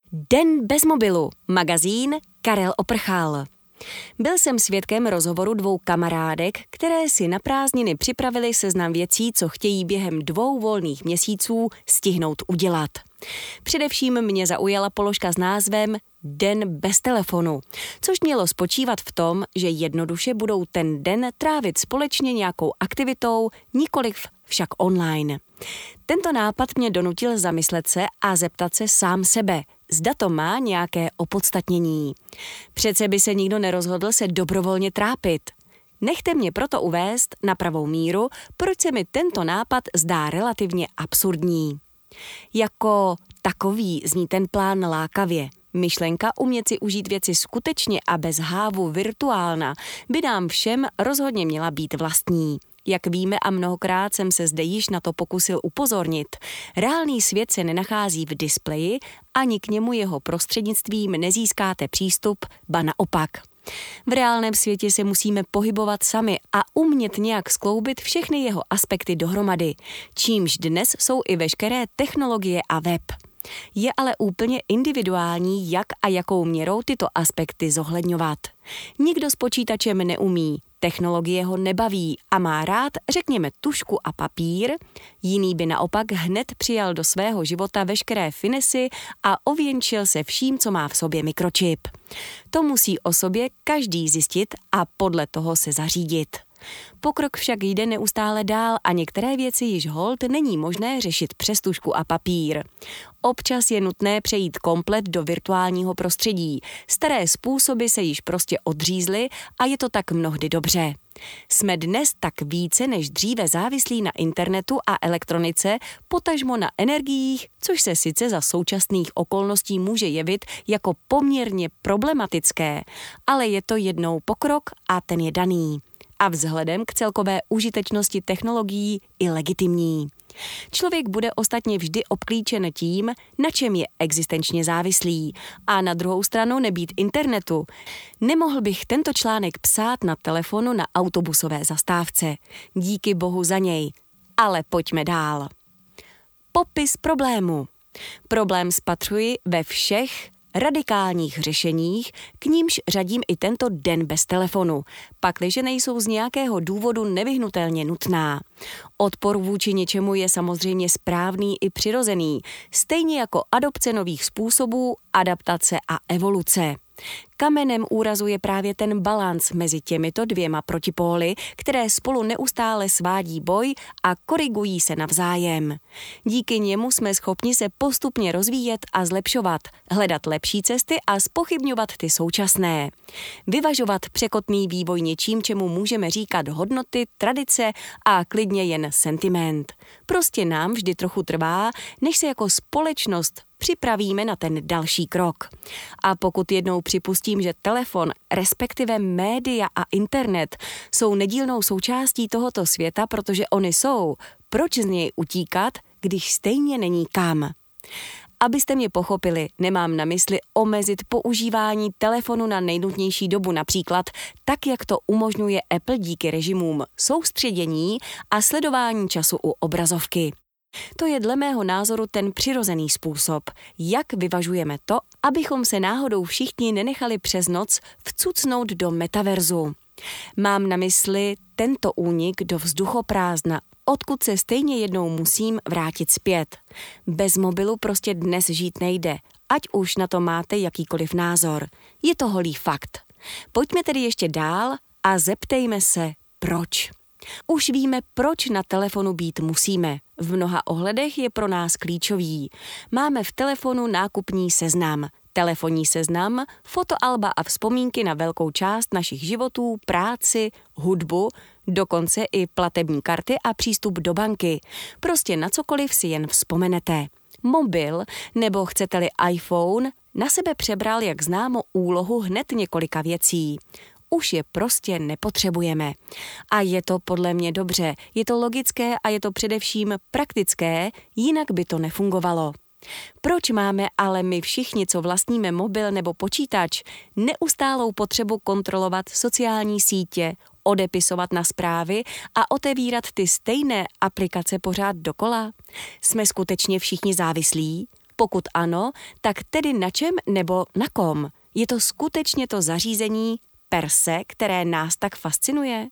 Den bez mobilu. Magazín Karel Oprchal. Byl jsem svědkem rozhovoru dvou kamarádek, které si na prázdniny připravili seznam věcí, co chtějí během 2 volných měsíců stihnout udělat. Především mě zaujala položka s názvem Den bez telefonu, což mělo spočívat v tom, že jednoduše budou ten den trávit společně nějakou aktivitou, nikoliv však online. Tento nápad mě donutil zamyslet se a zeptat se sám sebe, zda to má nějaké opodstatnění. Přece by se nikdo nerozhodl se dobrovolně trápit. Nechte mě proto uvést na pravou míru, proč se mi tento nápad zdá relativně absurdní. Jako takový zní ten plán lákavě. Myšlenka umět si užít věci skutečně a bez hávu virtuálna by nám všem rozhodně měla být vlastní. Jak víme a mnohokrát jsem se zde již na to pokusil upozornit, reálný svět se nenachází v displeji, ani k němu jeho prostřednictvím nezískáte přístup, ba naopak. V reálném světě se musíme pohybovat sami a umět nějak skloubit všechny jeho aspekty dohromady, čímž dnes jsou i veškeré technologie a web. Je ale úplně individuální, jak a jakou měrou tyto aspekty zohledňovat. Nikdo s počítačem neumí, technologie ho nebaví a má rád, řekněme, tužku a papír, jiný by naopak hned přijal do svého života veškeré finesy a ověnčil se vším, co má v sobě mikročip. To musí o sobě každý zjistit a podle toho se zařídit. Pokrok však jde neustále dál a některé věci již holt není možné řešit přes tužku a papír. Občas je nutné přejít komplet do virtuálního prostředí. Staré způsoby se již prostě odřízly a je to tak mnohdy dobře. Jsme dnes tak více než dříve závislí na internetu a elektronice, potažmo na energiích, což se sice za současných okolností může jevit jako poměrně problematické, ale je to jednou pokrok a ten je daný. A vzhledem k celkové užitečnosti technologií i legitimní. Člověk bude ostatně vždy obklíčen tím, na čem je existenčně závislý. A na druhou stranu nebýt internetu. Nemohl bych tento článek psát na telefonu na autobusové zastávce. Díky bohu za něj. Ale pojďme dál. Popis problému. Problém spatřuji ve všech radikálních řešeních, k nímž řadím i tento den bez telefonu, pakliže nejsou z nějakého důvodu nevyhnutelně nutná. Odpor vůči něčemu je samozřejmě správný i přirozený, stejně jako adopce nových způsobů, adaptace a evoluce. Kamenem úrazu je právě ten balanc mezi těmito 2 protipóly, které spolu neustále svádí boj a korigují se navzájem. Díky němu jsme schopni se postupně rozvíjet a zlepšovat, hledat lepší cesty a zpochybňovat ty současné. Vyvažovat překotný vývoj něčím, čemu můžeme říkat hodnoty, tradice a klidně jen sentiment. Prostě nám vždy trochu trvá, než se jako společnost připravíme na ten další krok. A pokud jednou připustím, že telefon, respektive média a internet jsou nedílnou součástí tohoto světa, protože oni jsou, proč z něj utíkat, když stejně není kam? Abyste mě pochopili, nemám na mysli omezit používání telefonu na nejnutnější dobu, například tak, jak to umožňuje Apple díky režimům soustředění a sledování času u obrazovky. To je dle mého názoru ten přirozený způsob, jak vyvažujeme to, abychom se náhodou všichni nenechali přes noc vcucnout do metaverzu. Mám na mysli tento únik do vzduchoprázdna, odkud se stejně jednou musím vrátit zpět. Bez mobilu prostě dnes žít nejde, ať už na to máte jakýkoliv názor. Je to holý fakt. Pojďme tedy ještě dál a zeptejme se, proč. Už víme, proč na telefonu být musíme. V mnoha ohledech je pro nás klíčový. Máme v telefonu nákupní seznam, telefonní seznam, fotoalba a vzpomínky na velkou část našich životů, práci, hudbu, dokonce i platební karty a přístup do banky. Prostě na cokoliv si jen vzpomenete. Mobil, nebo chcete-li iPhone, na sebe přebral, jak známo, úlohu hned několika věcí. Už je prostě nepotřebujeme. A je to podle mě dobře, je to logické a je to především praktické, jinak by to nefungovalo. Proč máme ale my všichni, co vlastníme mobil nebo počítač, neustálou potřebu kontrolovat sociální sítě, odepisovat na zprávy a otevírat ty stejné aplikace pořád dokola? Jsme skutečně všichni závislí? Pokud ano, tak tedy na čem nebo na kom? Je to skutečně to zařízení per se, které nás tak fascinuje?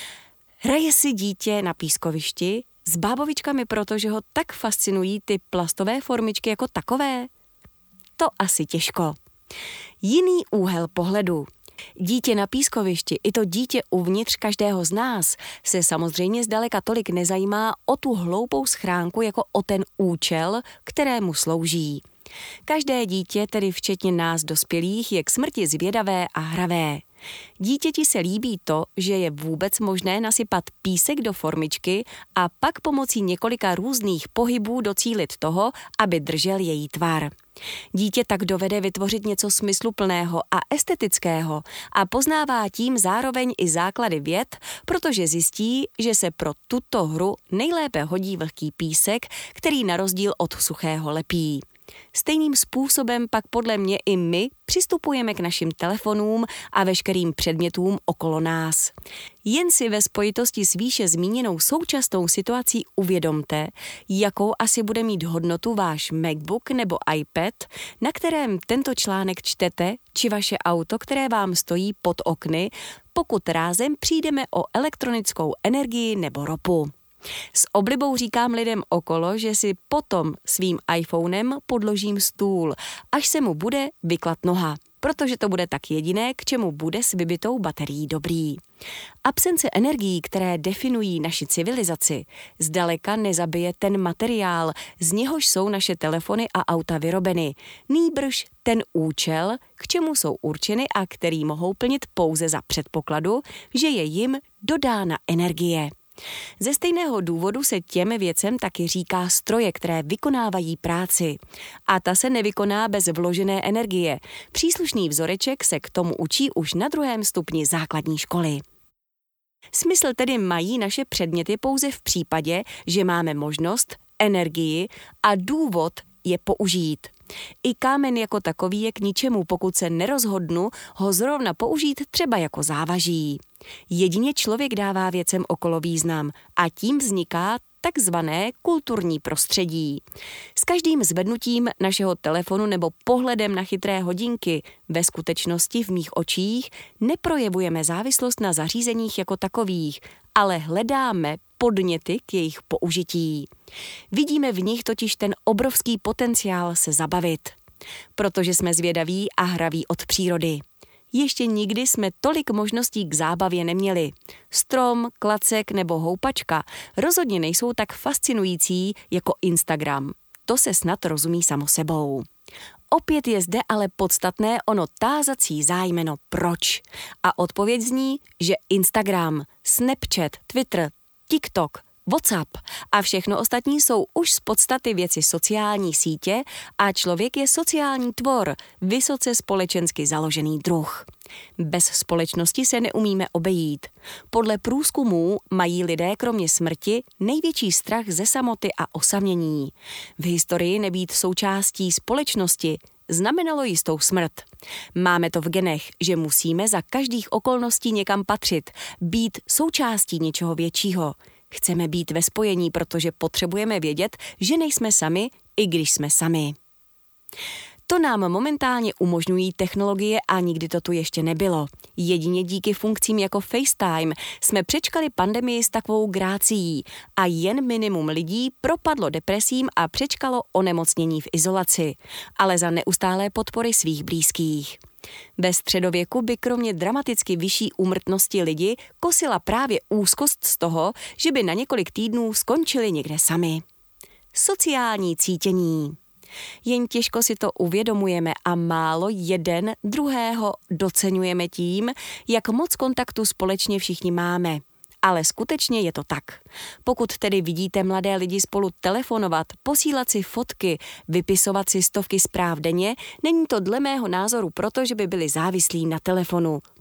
Hraje si dítě na pískovišti s bábovičkami, protože ho tak fascinují ty plastové formičky jako takové? To asi těžko. Jiný úhel pohledu. Dítě na pískovišti i to dítě uvnitř každého z nás se samozřejmě zdaleka tolik nezajímá o tu hloupou schránku jako o ten účel, kterému slouží. Každé dítě, tedy včetně nás dospělých, je k smrti zvědavé a hravé. Dítěti se líbí to, že je vůbec možné nasypat písek do formičky a pak pomocí několika různých pohybů docílit toho, aby držel její tvar. Dítě tak dovede vytvořit něco smysluplného a estetického a poznává tím zároveň i základy věd, protože zjistí, že se pro tuto hru nejlépe hodí vlhký písek, který na rozdíl od suchého lepí. Stejným způsobem pak podle mě i my přistupujeme k našim telefonům a veškerým předmětům okolo nás. Jen si ve spojitosti s výše zmíněnou současnou situací uvědomte, jakou asi bude mít hodnotu váš MacBook nebo iPad, na kterém tento článek čtete, či vaše auto, které vám stojí pod okny, pokud rázem přijdeme o elektronickou energii nebo ropu. S oblibou říkám lidem okolo, že si potom svým iPhonem podložím stůl, až se mu bude vyklat noha, protože to bude tak jediné, k čemu bude s vybitou baterií dobrý. Absence energií, které definují naši civilizaci, zdaleka nezabije ten materiál, z něhož jsou naše telefony a auta vyrobeny, nýbrž ten účel, k čemu jsou určeny a který mohou plnit pouze za předpokladu, že je jim dodána energie. Ze stejného důvodu se těm věcem taky říká stroje, které vykonávají práci. A ta se nevykoná bez vložené energie. Příslušný vzoreček se k tomu učí už na 2. stupni základní školy. Smysl tedy mají naše předměty pouze v případě, že máme možnost, energii a důvod je použít. I kámen jako takový je k ničemu, pokud se nerozhodnu ho zrovna použít třeba jako závaží. Jedině člověk dává věcem okolo význam a tím vzniká takzvané kulturní prostředí. S každým zvednutím našeho telefonu nebo pohledem na chytré hodinky ve skutečnosti v mých očích neprojevujeme závislost na zařízeních jako takových, ale hledáme podněty k jejich použití. Vidíme v nich totiž ten obrovský potenciál se zabavit, protože jsme zvědaví a hraví od přírody. Ještě nikdy jsme tolik možností k zábavě neměli. Strom, klacek nebo houpačka rozhodně nejsou tak fascinující jako Instagram. To se snad rozumí samo sebou. Opět je zde ale podstatné ono tázací zájmeno proč. A odpověď zní, že Instagram, Snapchat, Twitter, TikTok, WhatsApp a všechno ostatní jsou už z podstaty věci sociální sítě a člověk je sociální tvor, vysoce společensky založený druh. Bez společnosti se neumíme obejít. Podle průzkumů mají lidé kromě smrti největší strach ze samoty a osamění. V historii nebýt součástí společnosti znamenalo jistou smrt. Máme to v genech, že musíme za každých okolností někam patřit, být součástí něčeho většího. Chceme být ve spojení, protože potřebujeme vědět, že nejsme sami, i když jsme sami. To nám momentálně umožňují technologie a nikdy to tu ještě nebylo. Jedině díky funkcím jako FaceTime jsme přečkali pandemii s takovou grácií a jen minimum lidí propadlo depresím a přečkalo onemocnění v izolaci, ale za neustálé podpory svých blízkých. Ve středověku by kromě dramaticky vyšší úmrtnosti lidi kosila právě úzkost z toho, že by na několik týdnů skončili někde sami. Sociální cítění. Jen těžko si to uvědomujeme a málo jeden druhého doceňujeme tím, jak moc kontaktu společně všichni máme. Ale skutečně je to tak. Pokud tedy vidíte mladé lidi spolu telefonovat, posílat si fotky, vypisovat si stovky zpráv denně, není to dle mého názoru proto, že by byli závislí na telefonu.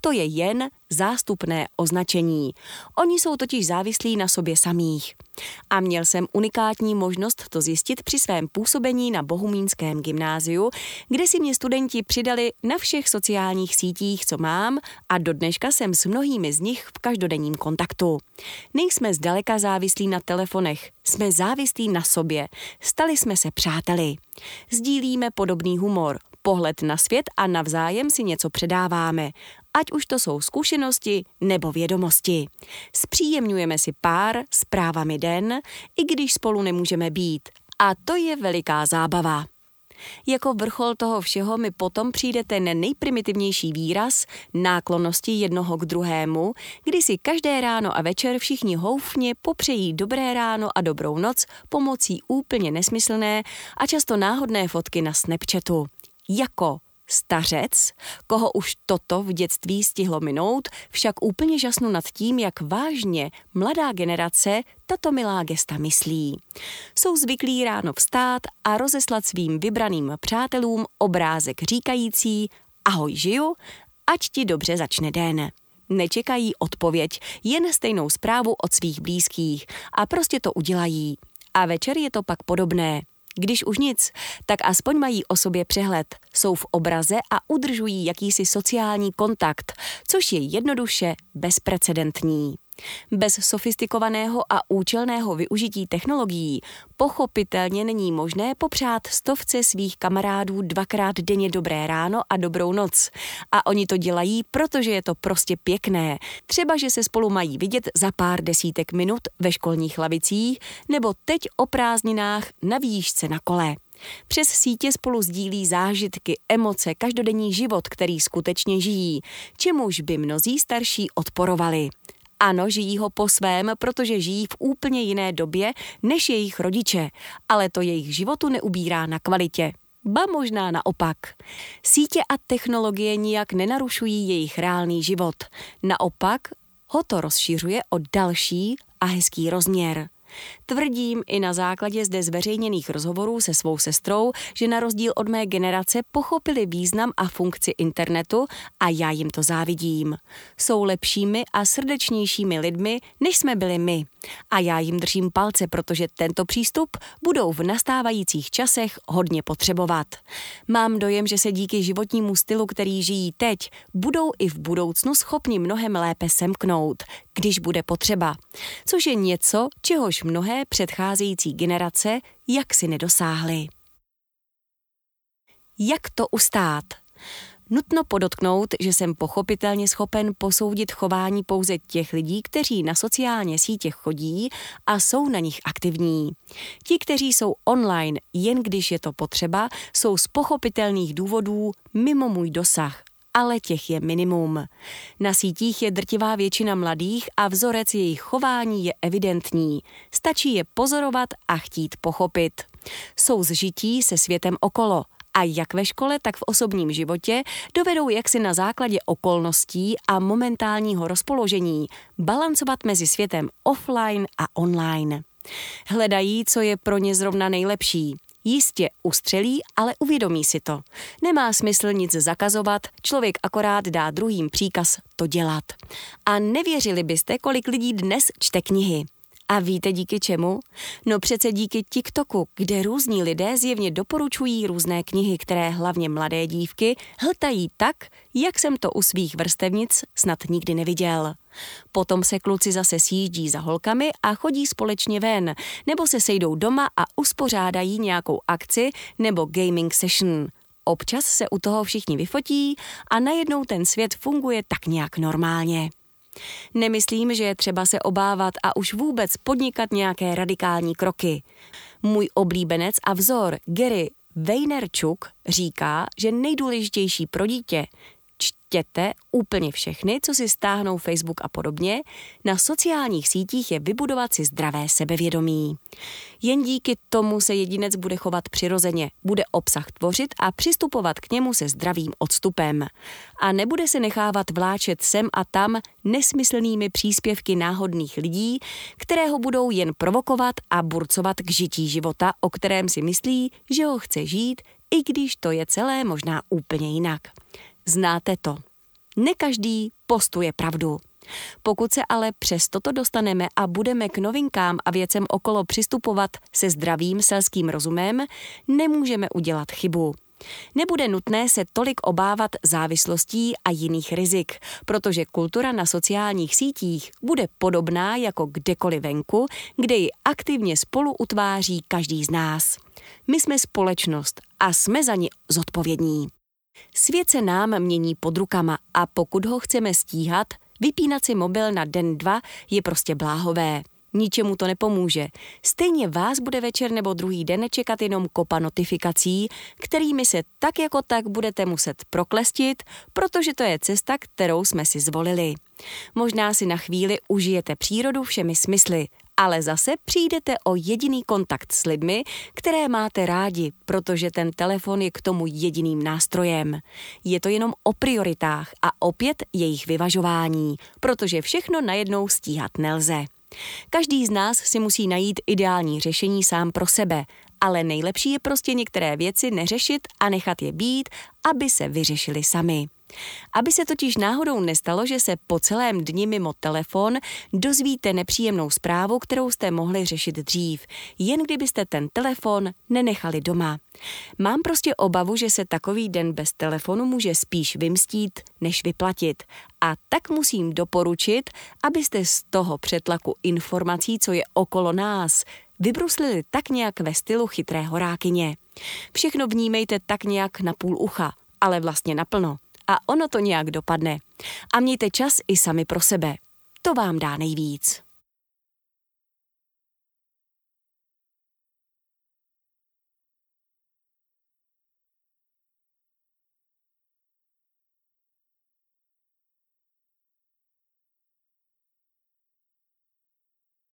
To je jen zástupné označení. Oni jsou totiž závislí na sobě samých. A měl jsem unikátní možnost to zjistit při svém působení na Bohumínském gymnáziu, kde si mě studenti přidali na všech sociálních sítích, co mám, a do dneška jsem s mnohými z nich v každodenním kontaktu. Nejsme zdaleka závislí na telefonech, jsme závislí na sobě. Stali jsme se přáteli. Sdílíme podobný humor, pohled na svět a navzájem si něco předáváme. Ať už to jsou zkušenosti nebo vědomosti. Zpříjemňujeme si pár zprávami den, i když spolu nemůžeme být. A to je veliká zábava. Jako vrchol toho všeho mi potom přijde ten nejprimitivnější výraz náklonnosti jednoho k druhému, kdy si každé ráno a večer všichni houfně popřejí dobré ráno a dobrou noc pomocí úplně nesmyslné a často náhodné fotky na Snapchatu. Jako stařec, koho už toto v dětství stihlo minout, však úplně žasnu nad tím, jak vážně mladá generace tato milá gesta myslí. Jsou zvyklí ráno vstát a rozeslat svým vybraným přátelům obrázek říkající ahoj žiju, ať ti dobře začne den. Nečekají odpověď, jen stejnou zprávu od svých blízkých a prostě to udělají. A večer je to pak podobné. Když už nic, tak aspoň mají o sobě přehled, jsou v obraze a udržují jakýsi sociální kontakt, což je jednoduše bezprecedentní. Bez sofistikovaného a účelného využití technologií pochopitelně není možné popřát stovce svých kamarádů 2krát denně dobré ráno a dobrou noc. A oni to dělají, protože je to prostě pěkné. Třeba, že se spolu mají vidět za pár desítek minut ve školních lavicích nebo teď o prázdninách na výšce na kole. Přes sítě spolu sdílí zážitky, emoce, každodenní život, který skutečně žijí, čemuž by mnozí starší odporovali. Ano, žijí ho po svém, protože žijí v úplně jiné době než jejich rodiče, ale to jejich životu neubírá na kvalitě. Ba možná naopak. Sítě a technologie nijak nenarušují jejich reálný život. Naopak ho to rozšiřuje o další a hezký rozměr. Tvrdím i na základě zde zveřejněných rozhovorů se svou sestrou, že na rozdíl od mé generace pochopili význam a funkci internetu a já jim to závidím. Jsou lepšími a srdečnějšími lidmi, než jsme byli my. A já jim držím palce, protože tento přístup budou v nastávajících časech hodně potřebovat. Mám dojem, že se díky životnímu stylu, který žijí teď, budou i v budoucnu schopni mnohem lépe semknout, když bude potřeba. Což je něco, čehož mnohé předcházející generace jaksi nedosáhly. Jak to ustát? Nutno podotknout, že jsem pochopitelně schopen posoudit chování pouze těch lidí, kteří na sociální sítě chodí a jsou na nich aktivní. Ti, kteří jsou online, jen když je to potřeba, jsou z pochopitelných důvodů mimo můj dosah. Ale těch je minimum. Na sítích je drtivá většina mladých a vzorec jejich chování je evidentní. Stačí je pozorovat a chtít pochopit. Jsou zžití se světem okolo a jak ve škole, tak v osobním životě dovedou jaksi na základě okolností a momentálního rozpoložení balancovat mezi světem offline a online. Hledají, co je pro ně zrovna nejlepší. Jistě ustřelí, ale uvědomí si to. Nemá smysl nic zakazovat, člověk akorát dá druhým příkaz to dělat. A nevěřili byste, kolik lidí dnes čte knihy. A víte díky čemu? No přece díky TikToku, kde různí lidé zjevně doporučují různé knihy, které hlavně mladé dívky hltají tak, jak jsem to u svých vrstevnic snad nikdy neviděl. Potom se kluci zase sjíždí za holkami a chodí společně ven, nebo se sejdou doma a uspořádají nějakou akci nebo gaming session. Občas se u toho všichni vyfotí a najednou ten svět funguje tak nějak normálně. Nemyslím, že je třeba se obávat a už vůbec podnikat nějaké radikální kroky. Můj oblíbenec a vzor Gary Vaynerchuk říká, že nejdůležitější pro dítě čtěte úplně všechny, co si stáhnou Facebook a podobně, na sociálních sítích je vybudovat si zdravé sebevědomí. Jen díky tomu se jedinec bude chovat přirozeně, bude obsah tvořit a přistupovat k němu se zdravým odstupem. A nebude se nechávat vláčet sem a tam nesmyslnými příspěvky náhodných lidí, které ho budou jen provokovat a burcovat k žití života, o kterém si myslí, že ho chce žít, i když to je celé možná úplně jinak. Znáte to. Ne každý postuje pravdu. Pokud se ale přes toto dostaneme a budeme k novinkám a věcem okolo přistupovat se zdravým selským rozumem, nemůžeme udělat chybu. Nebude nutné se tolik obávat závislostí a jiných rizik, protože kultura na sociálních sítích bude podobná jako kdekoliv venku, kde ji aktivně spolu utváří každý z nás. My jsme společnost a jsme za ni zodpovědní. Svět se nám mění pod rukama a pokud ho chceme stíhat, vypínat si mobil na den 2 je prostě bláhové. Ničemu to nepomůže. Stejně vás bude večer nebo druhý den čekat jenom kopa notifikací, kterými se tak jako tak budete muset proklestit, protože to je cesta, kterou jsme si zvolili. Možná si na chvíli užijete přírodu všemi smysly, ale zase přijdete o jediný kontakt s lidmi, které máte rádi, protože ten telefon je k tomu jediným nástrojem. Je to jenom o prioritách a opět jejich vyvažování, protože všechno najednou stíhat nelze. Každý z nás si musí najít ideální řešení sám pro sebe, ale nejlepší je prostě některé věci neřešit a nechat je být, aby se vyřešily sami. Aby se totiž náhodou nestalo, že se po celém dni mimo telefon dozvíte nepříjemnou zprávu, kterou jste mohli řešit dřív, jen kdybyste ten telefon nenechali doma. Mám prostě obavu, že se takový den bez telefonu může spíš vymstít, než vyplatit. A tak musím doporučit, abyste z toho přetlaku informací, co je okolo nás, vybruslili tak nějak ve stylu chytré horákyně. Všechno vnímejte tak nějak na půl ucha, ale vlastně naplno. A ono to nějak dopadne. A mějte čas i sami pro sebe. To vám dá nejvíc.